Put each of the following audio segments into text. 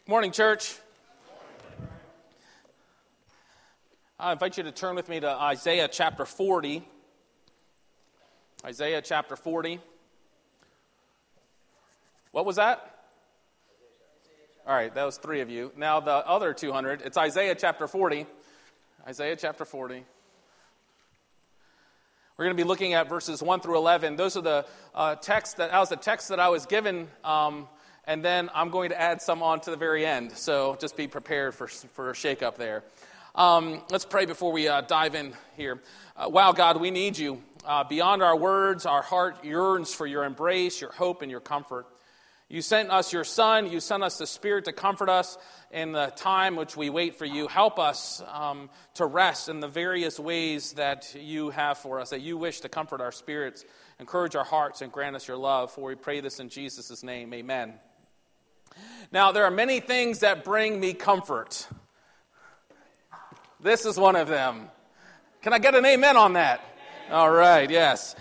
Morning, church. I invite you to turn with me to Isaiah chapter 40. Isaiah chapter 40. What was that? All right, that was three of you. Now the other 200, it's Isaiah chapter 40. Isaiah chapter 40. We're going to be looking at verses 1 through 11. Those are the text that I was given. And then I'm going to add some on to the very end. So just be prepared for a shakeup there. Let's pray before we dive in here. Wow, God, we need you. Beyond our words, our heart yearns for your embrace, your hope, and your comfort. You sent us your Son. You sent us the Spirit to comfort us in the time which we wait for you. Help us to rest in the various ways that you have for us, that you wish to comfort our spirits, encourage our hearts, and grant us your love. For we pray this in Jesus' name. Amen. Now, there are many things that bring me comfort. This is one of them. Can I get an amen on that? All right, yes.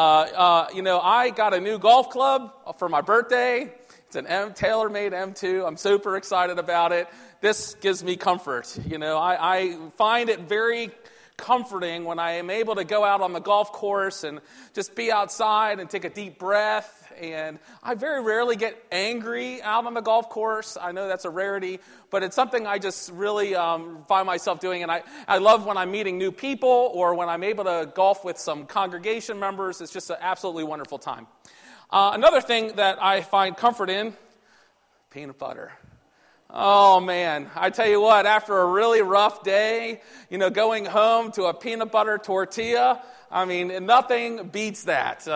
I got a new golf club for my birthday. It's an tailor-made M2. I'm super excited about it. This gives me comfort. I find it very comforting when I am able to go out on the golf course and just be outside and take a deep breath. And I very rarely get angry out on the golf course. I know that's a rarity, but it's something I just really find myself doing. And I love when I'm meeting new people or when I'm able to golf with some congregation members. It's just an absolutely wonderful time. Another thing that I find comfort in, peanut butter. Oh, man, I tell you what, after a really rough day, going home to a peanut butter tortilla, nothing beats that.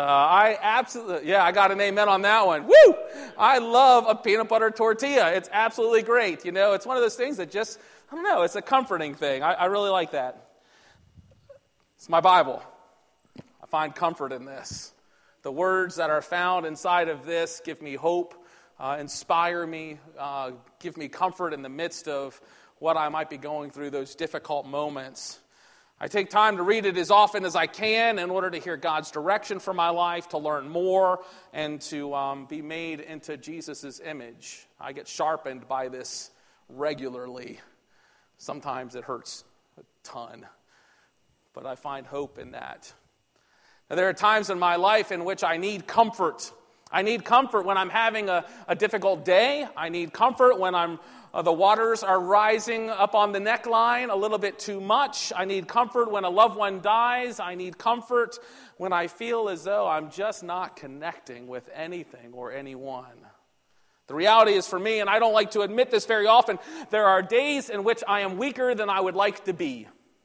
I got an amen on that one. Woo! I love a peanut butter tortilla. It's absolutely great. It's one of those things that just, it's a comforting thing. I really like that. It's my Bible. I find comfort in this. The words that are found inside of this give me hope. Inspire me, give me comfort in the midst of what I might be going through, those difficult moments. I take time to read it as often as I can in order to hear God's direction for my life, to learn more, and to be made into Jesus' image. I get sharpened by this regularly. Sometimes it hurts a ton, but I find hope in that. Now, there are times in my life in which I need comfort. I need comfort when I'm having a difficult day. I need comfort when the waters are rising up on the neckline a little bit too much. I need comfort when a loved one dies. I need comfort when I feel as though I'm just not connecting with anything or anyone. The reality is for me, and I don't like to admit this very often, there are days in which I am weaker than I would like to be.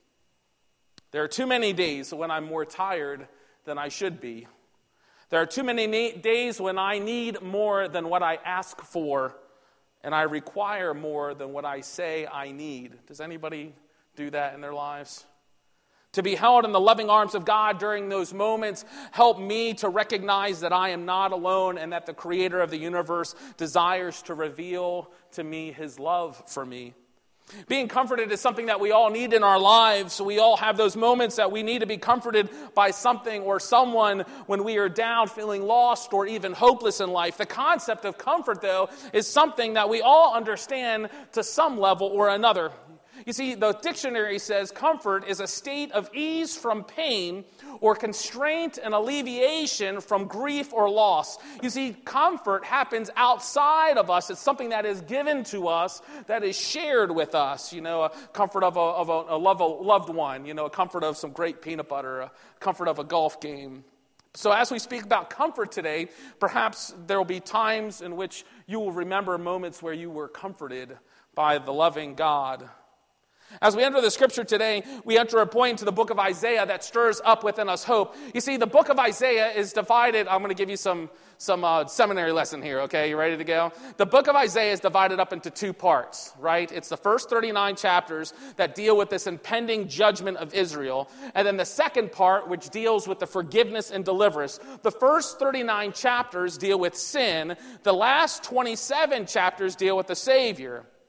There are too many days when I'm more tired than I should be. There are too many days when I need more than what I ask for, and I require more than what I say I need. Does anybody do that in their lives? To be held in the loving arms of God during those moments help me to recognize that I am not alone and that the Creator of the universe desires to reveal to me His love for me. Being comforted is something that we all need in our lives. We all have those moments that we need to be comforted by something or someone when we are down, feeling lost, or even hopeless in life. The concept of comfort, though, is something that we all understand to some level or another. You see, the dictionary says comfort is a state of ease from pain or constraint and alleviation from grief or loss. You see, comfort happens outside of us. It's something that is given to us, that is shared with us. A comfort of a loved one, a comfort of some great peanut butter, a comfort of a golf game. So as we speak about comfort today, perhaps there will be times in which you will remember moments where you were comforted by the loving God. As we enter the scripture today, we enter a point into the book of Isaiah that stirs up within us hope. You see, the book of Isaiah is divided. I'm going to give you some seminary lesson here, okay? You ready to go? The book of Isaiah is divided up into two parts, right? It's the first 39 chapters that deal with this impending judgment of Israel, and then the second part, which deals with the forgiveness and deliverance. The first 39 chapters deal with sin. The last 27 chapters deal with the Savior.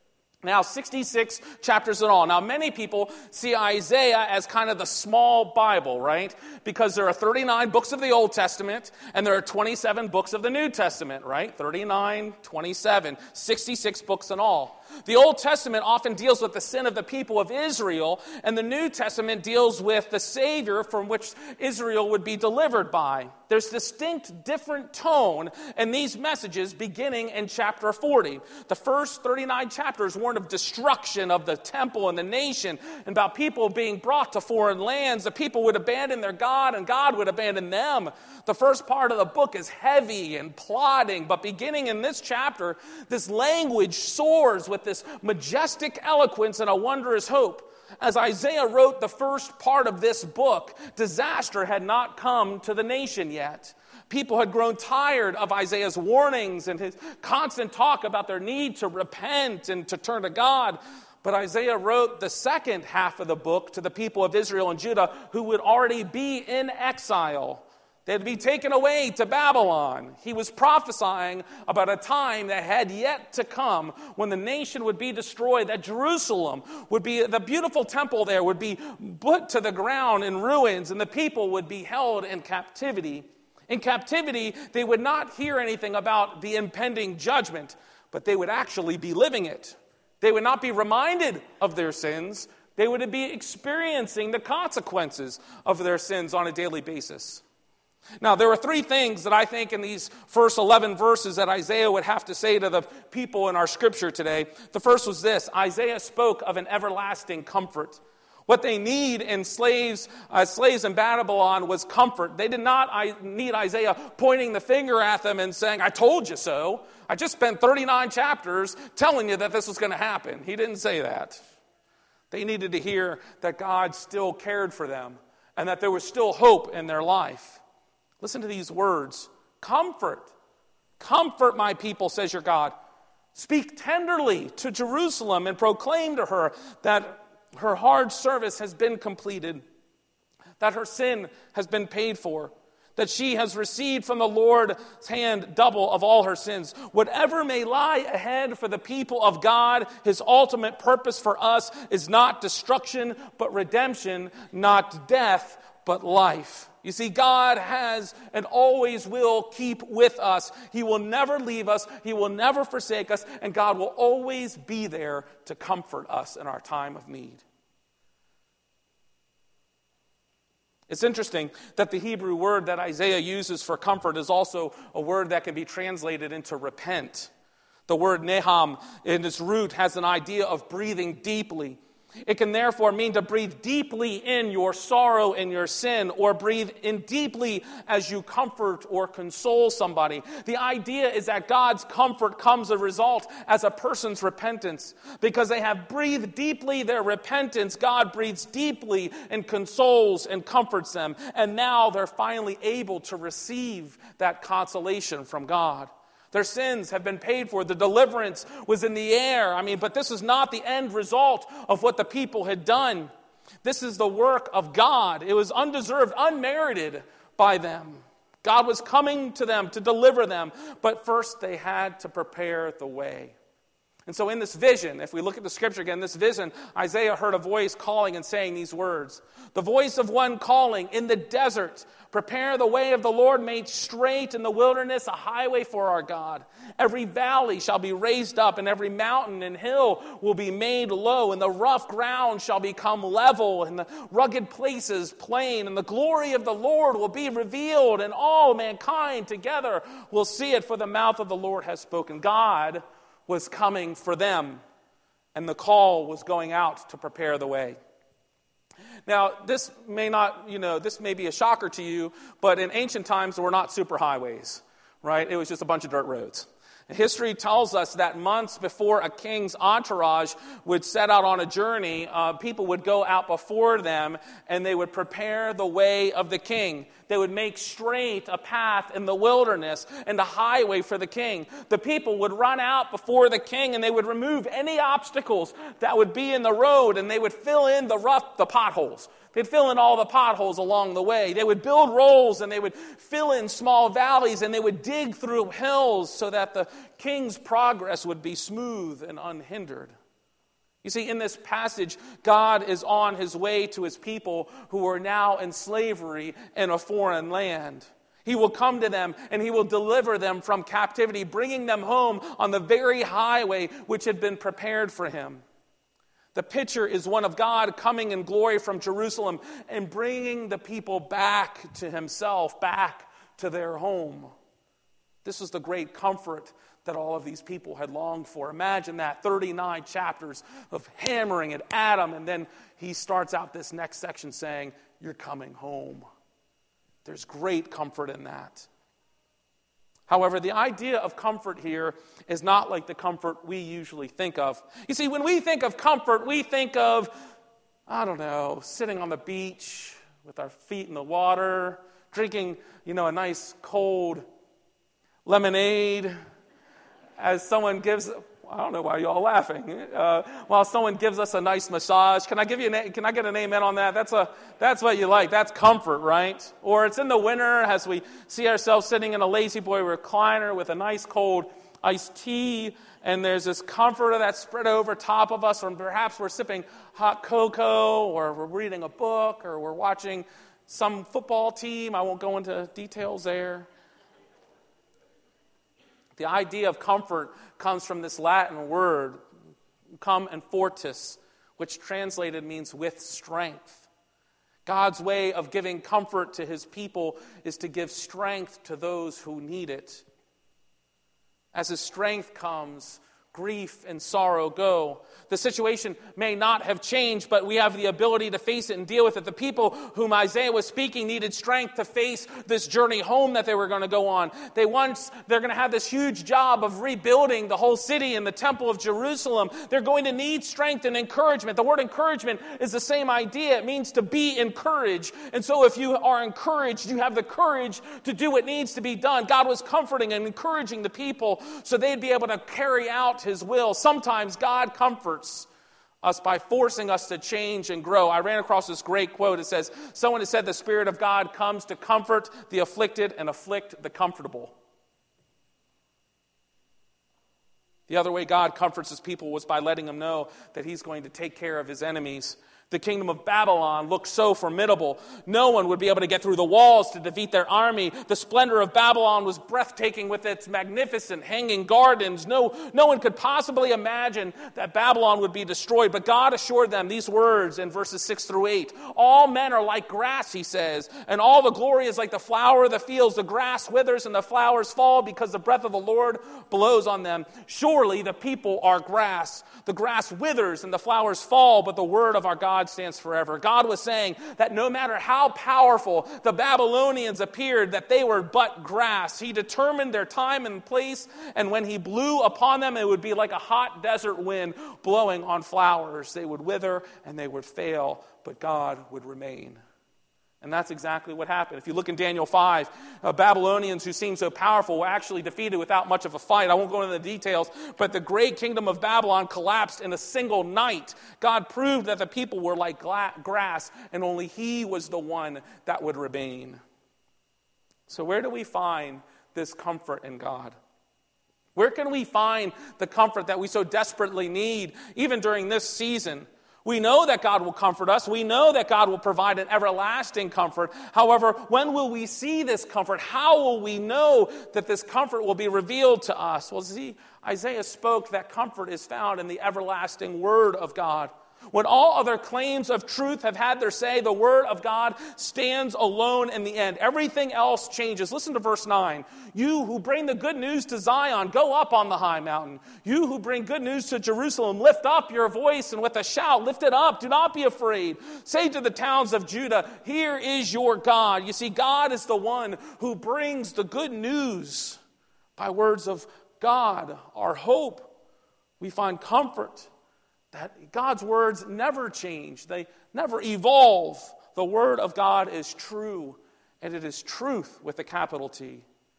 Now, 66 chapters in all. Now, many people see Isaiah as kind of the small Bible, right? Because there are 39 books of the Old Testament, and there are 27 books of the New Testament, right? 39, 27, 66 books in all. The Old Testament often deals with the sin of the people of Israel, and the New Testament deals with the Savior from which Israel would be delivered by. There's distinct different tone in these messages beginning in chapter 40. The first 39 chapters warn of destruction of the temple and the nation, and about people being brought to foreign lands. The people would abandon their God, and God would abandon them. The first part of the book is heavy and plodding, but beginning in this chapter, this language soars with this majestic eloquence and a wondrous hope. As Isaiah wrote the first part of this book, disaster had not come to the nation yet. People had grown tired of Isaiah's warnings and his constant talk about their need to repent and to turn to God. But Isaiah wrote the second half of the book to the people of Israel and Judah who would already be in exile. They'd be taken away to Babylon. He was prophesying about a time that had yet to come when the nation would be destroyed, that Jerusalem would be, the beautiful temple there would be put to the ground in ruins, and the people would be held in captivity. In captivity, they would not hear anything about the impending judgment, but they would actually be living it. They would not be reminded of their sins. They would be experiencing the consequences of their sins on a daily basis. Now, there are three things that I think in these first 11 verses that Isaiah would have to say to the people in our scripture today. The first was this: Isaiah spoke of an everlasting comfort. What they need in slaves in Babylon was comfort. They did not need Isaiah pointing the finger at them and saying, "I told you so. I just spent 39 chapters telling you that this was going to happen." He didn't say that. They needed to hear that God still cared for them and that there was still hope in their life. Listen to these words. Comfort. Comfort my people, says your God. Speak tenderly to Jerusalem and proclaim to her that her hard service has been completed, that her sin has been paid for, that she has received from the Lord's hand double of all her sins. Whatever may lie ahead for the people of God, his ultimate purpose for us is not destruction, but redemption, not death, but life. You see, God has and always will keep with us. He will never leave us. He will never forsake us. And God will always be there to comfort us in our time of need. It's interesting that the Hebrew word that Isaiah uses for comfort is also a word that can be translated into repent. The word naham in its root has an idea of breathing deeply. It can therefore mean to breathe deeply in your sorrow and your sin, or breathe in deeply as you comfort or console somebody. The idea is that God's comfort comes as a result as a person's repentance. Because they have breathed deeply their repentance, God breathes deeply and consoles and comforts them. And now they're finally able to receive that consolation from God. Their sins have been paid for. The deliverance was in the air. But this is not the end result of what the people had done. This is the work of God. It was undeserved, unmerited by them. God was coming to them to deliver them, but first they had to prepare the way. And so in this vision, if we look at the scripture again, this vision, Isaiah heard a voice calling and saying these words. The voice of one calling in the desert, prepare the way of the Lord, make straight in the wilderness a highway for our God. Every valley shall be raised up, and every mountain and hill will be made low, and the rough ground shall become level, and the rugged places plain, and the glory of the Lord will be revealed, and all mankind together will see it, for the mouth of the Lord has spoken. God was coming for them, and the call was going out to prepare the way. Now, this may be a shocker to you, but in ancient times, there were not superhighways, right? It was just a bunch of dirt roads. History tells us that months before a king's entourage would set out on a journey, people would go out before them and they would prepare the way of the king. They would make straight a path in the wilderness and a highway for the king. The people would run out before the king and they would remove any obstacles that would be in the road, and they would fill in the potholes. They'd fill in all the potholes along the way. They would build roads and they would fill in small valleys, and they would dig through hills so that the king's progress would be smooth and unhindered. You see, in this passage, God is on his way to his people who are now in slavery in a foreign land. He will come to them and he will deliver them from captivity, bringing them home on the very highway which had been prepared for him. The picture is one of God coming in glory from Jerusalem and bringing the people back to himself, back to their home. This was the great comfort that all of these people had longed for. Imagine that, 39 chapters of hammering at Adam, and then he starts out this next section saying, "You're coming home." There's great comfort in that. However, the idea of comfort here is not like the comfort we usually think of. You see, when we think of comfort, we think of, sitting on the beach with our feet in the water, drinking, a nice cold lemonade as someone gives, I don't know why you're all laughing, while someone gives us a nice massage. Can I get an amen on that? That's what you like. That's comfort, right? Or it's in the winter as we see ourselves sitting in a lazy boy recliner with a nice cold iced tea, and there's this comfort that's spread over top of us, or perhaps we're sipping hot cocoa, or we're reading a book, or we're watching some football team. I won't go into details there. The idea of comfort comes from this Latin word, cum and fortis, which translated means with strength. God's way of giving comfort to his people is to give strength to those who need it. As his strength comes, grief and sorrow go. The situation may not have changed, but we have the ability to face it and deal with it. The people whom Isaiah was speaking needed strength to face this journey home that they were going to go on. They're going to have this huge job of rebuilding the whole city and the temple of Jerusalem. They're going to need strength and encouragement. The word encouragement is the same idea. It means to be encouraged. And so if you are encouraged, you have the courage to do what needs to be done. God was comforting and encouraging the people so they'd be able to carry out his will. Sometimes God comforts us by forcing us to change and grow. I ran across this great quote. It says, someone has said the Spirit of God comes to comfort the afflicted and afflict the comfortable. The other way God comforts his people was by letting them know that he's going to take care of his enemies. The kingdom of Babylon looked so formidable. No one would be able to get through the walls to defeat their army. The splendor of Babylon was breathtaking with its magnificent hanging gardens. No one could possibly imagine that Babylon would be destroyed. But God assured them these words in verses 6 through 8. All men are like grass, he says, and all the glory is like the flower of the fields. The grass withers and the flowers fall because the breath of the Lord blows on them. Surely the people are grass. The grass withers and the flowers fall, but the word of our God stands forever. God was saying that no matter how powerful the Babylonians appeared, that they were but grass. He determined their time and place, and when he blew upon them, it would be like a hot desert wind blowing on flowers. They would wither and they would fail, but God would remain. And that's exactly what happened. If you look in Daniel 5, Babylonians who seemed so powerful were actually defeated without much of a fight. I won't go into the details, but the great kingdom of Babylon collapsed in a single night. God proved that the people were like grass, and only he was the one that would remain. So where do we find this comfort in God? Where can we find the comfort that we so desperately need, even during this season? We know that God will comfort us. We know that God will provide an everlasting comfort. However, when will we see this comfort? How will we know that this comfort will be revealed to us? Well, see, Isaiah spoke that comfort is found in the everlasting word of God. When all other claims of truth have had their say, the word of God stands alone in the end. Everything else changes. Listen to verse 9. You who bring the good news to Zion, go up on the high mountain. You who bring good news to Jerusalem, lift up your voice and with a shout, lift it up. Do not be afraid. Say to the towns of Judah, here is your God. You see, God is the one who brings the good news by words of God, our hope. We find comfort. That God's words never change. They never evolve. The word of God is true, and it is truth with a capital T.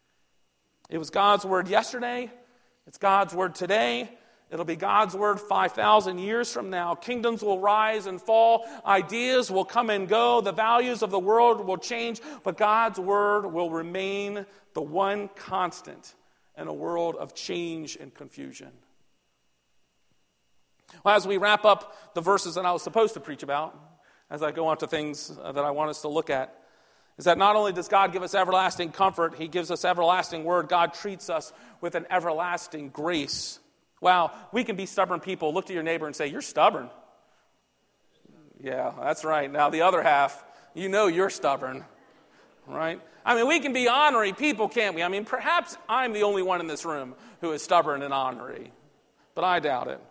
It was God's word yesterday. It's God's word today. It'll be God's word 5,000 years from now. Kingdoms will rise and fall. Ideas will come and go. The values of the world will change. But God's word will remain the one constant in a world of change and confusion. Well, as we wrap up the verses that I was supposed to preach about, as I go on to things that I want us to look at, is that not only does God give us everlasting comfort, he gives us everlasting word, God treats us with an everlasting grace. Wow, we can be stubborn people. Look to your neighbor and say, you're stubborn. Yeah, that's right. Now the other half, you know you're stubborn, right? I mean, we can be ornery people, can't we? I mean, perhaps I'm the only one in this room who is stubborn and ornery, but I doubt it.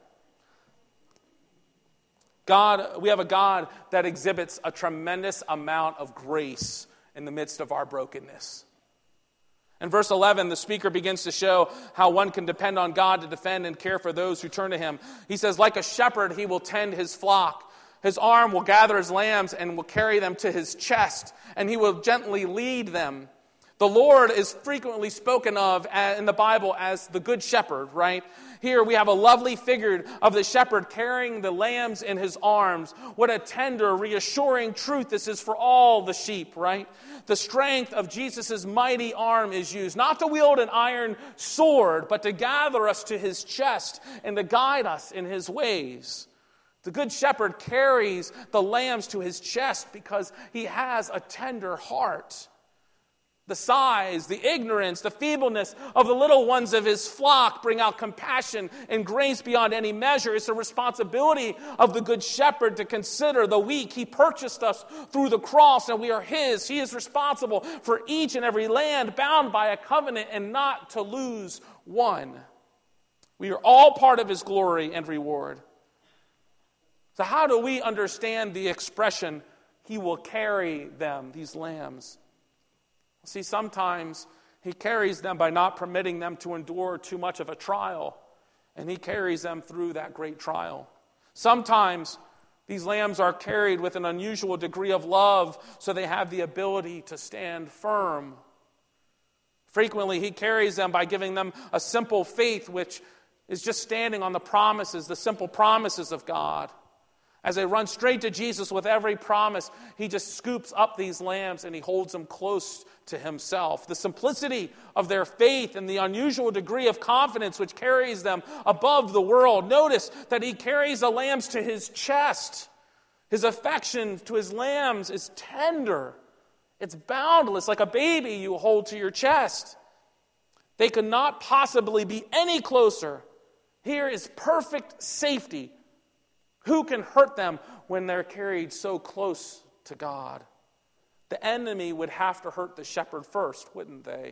We have a God that exhibits a tremendous amount of grace in the midst of our brokenness. In verse 11, the speaker begins to show how one can depend on God to defend and care for those who turn to him. He says, like a shepherd, he will tend his flock. His arm will gather his lambs and will carry them to his chest, and he will gently lead them. The Lord is frequently spoken of in the Bible as the good shepherd, right? Here we have a lovely figure of the shepherd carrying the lambs in his arms. What a tender, reassuring truth this is for all the sheep, right? The strength of Jesus' mighty arm is used, not to wield an iron sword, but to gather us to his chest and to guide us in his ways. The good shepherd carries the lambs to his chest because he has a tender heart. The size, the ignorance, the feebleness of the little ones of his flock bring out compassion and grace beyond any measure. It's the responsibility of the good shepherd to consider the weak. He purchased us through the cross and we are his. He is responsible for each and every land bound by a covenant and not to lose one. We are all part of his glory and reward. So how do we understand the expression, he will carry them, these lambs? See, sometimes he carries them by not permitting them to endure too much of a trial, and he carries them through that great trial. Sometimes these lambs are carried with an unusual degree of love, so they have the ability to stand firm. Frequently, he carries them by giving them a simple faith, which is just standing on the promises, the simple promises of God. As they run straight to Jesus with every promise, he just scoops up these lambs and he holds them close to himself. The simplicity of their faith and the unusual degree of confidence which carries them above the world. Notice that he carries the lambs to his chest. His affection to his lambs is tender. It's boundless, like a baby you hold to your chest. They could not possibly be any closer. Here is perfect safety. Who can hurt them when they're carried so close to God? The enemy would have to hurt the shepherd first, wouldn't they?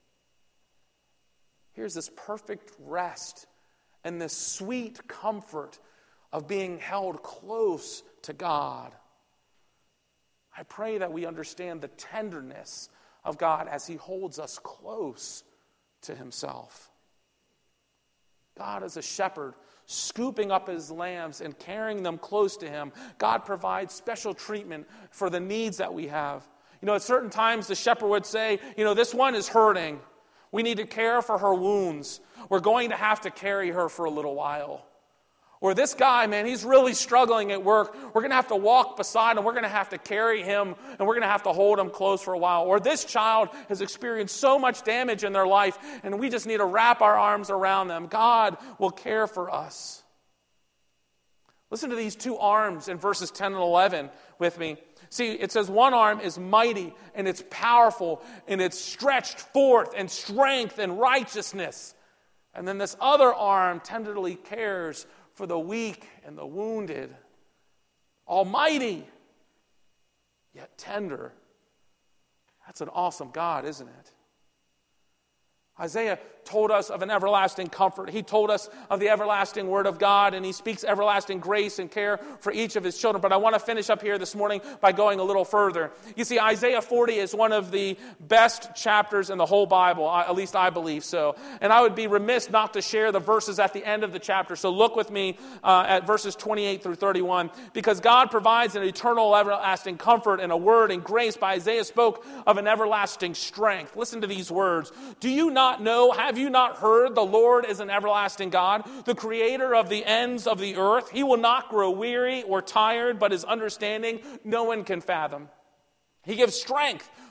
Here's this perfect rest and this sweet comfort of being held close to God. I pray that we understand the tenderness of God as he holds us close to himself. God is a shepherd, scooping up his lambs and carrying them close to him. God provides special treatment for the needs that we have. You know, at certain times the shepherd would say, this one is hurting. We need to care for her wounds. We're going to have to carry her for a little while. Or this guy, man, he's really struggling at work. We're going to have to walk beside him. We're going to have to carry him, and we're going to have to hold him close for a while. Or this child has experienced so much damage in their life, and we just need to wrap our arms around them. God will care for us. Listen to these two arms in verses 10 and 11 with me. See, it says one arm is mighty, and it's powerful, and it's stretched forth in strength and righteousness. And then this other arm tenderly cares for the weak and the wounded. Almighty, yet tender. That's an awesome God, isn't it? Isaiah told us of an everlasting comfort. He told us of the everlasting word of God, and he speaks everlasting grace and care for each of his children. But I want to finish up here this morning by going a little further. You see, Isaiah 40 is one of the best chapters in the whole Bible, at least I believe so. And I would be remiss not to share the verses at the end of the chapter. So look with me at verses 28 through 31. Because God provides an eternal, everlasting comfort and a word and grace. By Isaiah spoke of an everlasting strength. Listen to these words. Do you not know, have you not heard, the Lord is an everlasting God, the creator of the ends of the earth? He will not grow weary or tired, but his understanding no one can fathom. He gives strength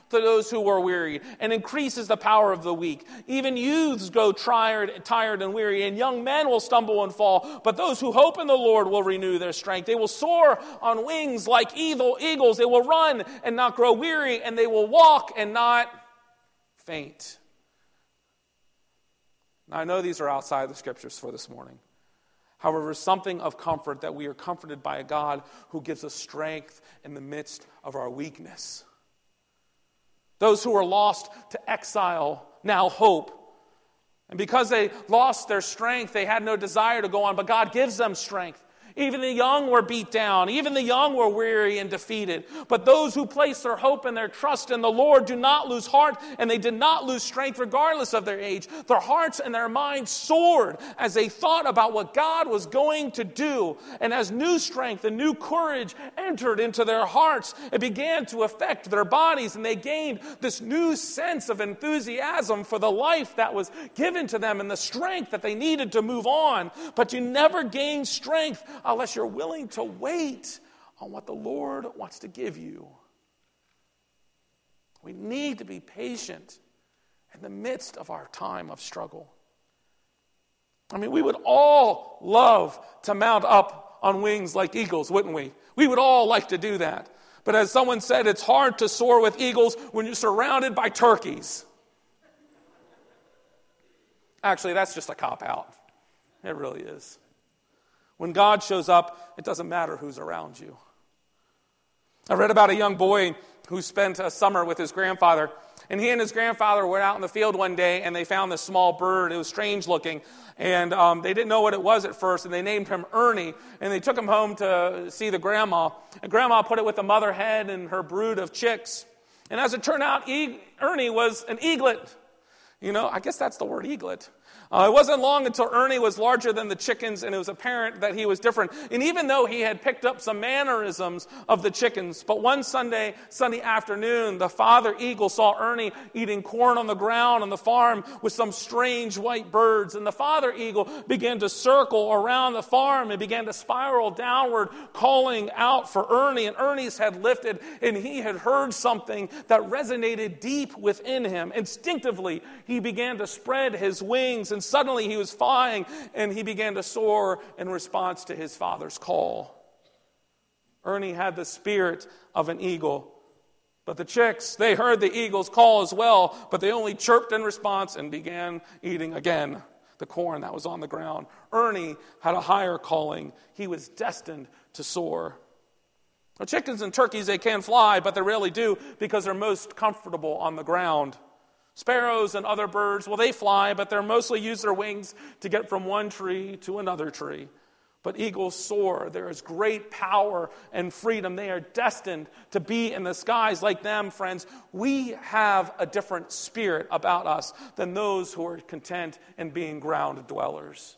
to those who are weary and increases the power of the weak. Even youths go tired and weary, and young men will stumble and fall. But those who hope in the Lord will renew their strength. They will soar on wings like eagles. They will run and not grow weary, and they will walk and not faint. Now, I know these are outside the scriptures for this morning. However, something of comfort that we are comforted by a God who gives us strength in the midst of our weakness. Those who are lost to exile now hope. And because they lost their strength, they had no desire to go on, but God gives them strength. Even the young were beat down. Even the young were weary and defeated. But those who place their hope and their trust in the Lord do not lose heart, and they did not lose strength regardless of their age. Their hearts and their minds soared as they thought about what God was going to do. And as new strength and new courage entered into their hearts, it began to affect their bodies, and they gained this new sense of enthusiasm for the life that was given to them and the strength that they needed to move on. But you never gain strength unless you're willing to wait on what the Lord wants to give you. We need to be patient in the midst of our time of struggle. I mean, we would all love to mount up on wings like eagles, wouldn't we? We would all like to do that. But as someone said, it's hard to soar with eagles when you're surrounded by turkeys. Actually, that's just a cop-out. It really is. When God shows up, it doesn't matter who's around you. I read about a young boy who spent a summer with his grandfather. And he and his grandfather went out in the field one day, and they found this small bird. It was strange looking. And they didn't know what it was at first, and they named him Ernie. And they took him home to see the grandma. And grandma put it with the mother hen and her brood of chicks. And as it turned out, Ernie was an eaglet. You know, I guess that's the word, eaglet. It wasn't long until Ernie was larger than the chickens, and it was apparent that he was different. And even though he had picked up some mannerisms of the chickens, but one sunny afternoon, the father eagle saw Ernie eating corn on the ground on the farm with some strange white birds. And the father eagle began to circle around the farm and began to spiral downward, calling out for Ernie. And Ernie's head lifted, and he had heard something that resonated deep within him. Instinctively, he began to spread his wings, and suddenly he was flying, and he began to soar in response to his father's call. Ernie had the spirit of an eagle. But the chicks, they heard the eagle's call as well, but they only chirped in response and began eating again the corn that was on the ground. Ernie had a higher calling. He was destined to soar. Now, chickens and turkeys, they can fly, but they rarely do because they're most comfortable on the ground. Sparrows and other birds, well, they fly, but they mostly use their wings to get from one tree to another tree. But eagles soar. There is great power and freedom. They are destined to be in the skies like them, friends. We have a different spirit about us than those who are content in being ground dwellers.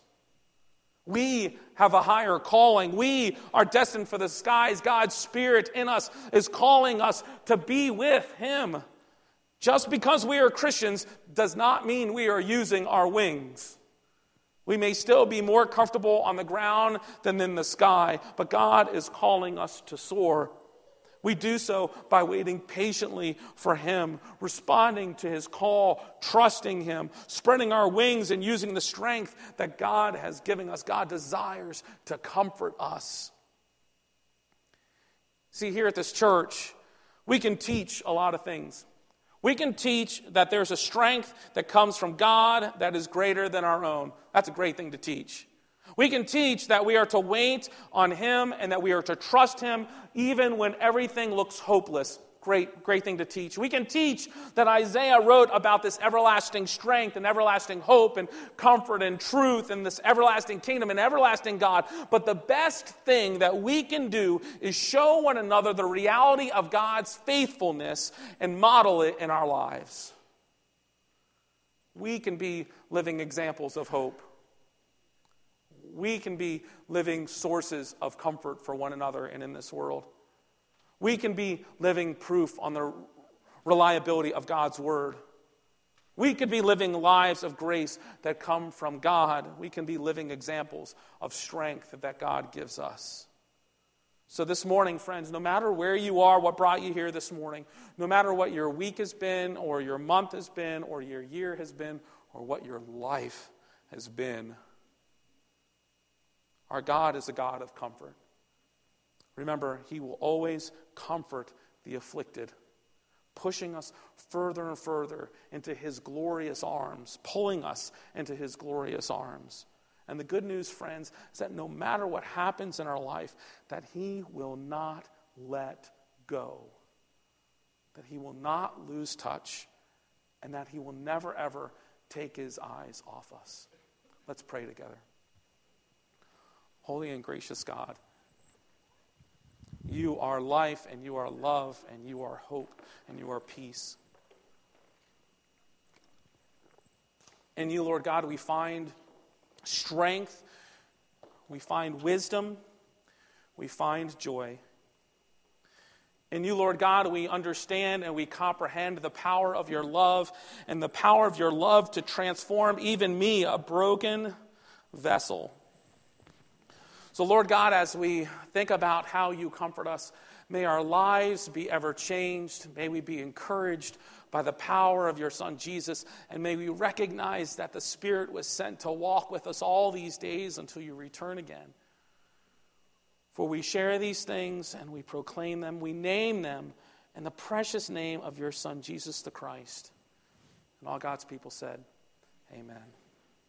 We have a higher calling. We are destined for the skies. God's Spirit in us is calling us to be with Him. Just because we are Christians does not mean we are using our wings. We may still be more comfortable on the ground than in the sky, but God is calling us to soar. We do so by waiting patiently for Him, responding to His call, trusting Him, spreading our wings and using the strength that God has given us. God desires to comfort us. See, here at this church, we can teach a lot of things. We can teach that there's a strength that comes from God that is greater than our own. That's a great thing to teach. We can teach that we are to wait on Him and that we are to trust Him even when everything looks hopeless. Great thing to teach. We can teach that Isaiah wrote about this everlasting strength and everlasting hope and comfort and truth and this everlasting kingdom and everlasting God. But the best thing that we can do is show one another the reality of God's faithfulness and model it in our lives. We can be living examples of hope. We can be living sources of comfort for one another and in this world. We can be living proof on the reliability of God's Word. We could be living lives of grace that come from God. We can be living examples of strength that God gives us. So this morning, friends, no matter where you are, what brought you here this morning, no matter what your week has been, or your month has been, or your year has been, or what your life has been, our God is a God of comfort. Remember, He will always comfort the afflicted, pushing us further and further into His glorious arms, pulling us into His glorious arms. And the good news, friends, is that no matter what happens in our life, that He will not let go, that He will not lose touch, and that He will never, ever take His eyes off us. Let's pray together. Holy and gracious God, You are life, and You are love, and You are hope, and You are peace. In You, Lord God, we find strength, we find wisdom, we find joy. In You, Lord God, we understand and we comprehend the power of Your love, and the power of Your love to transform even me, a broken vessel. So, Lord God, as we think about how You comfort us, may our lives be ever changed. May we be encouraged by the power of Your Son, Jesus. And may we recognize that the Spirit was sent to walk with us all these days until You return again. For we share these things and we proclaim them. We name them in the precious name of Your Son, Jesus the Christ. And all God's people said, Amen.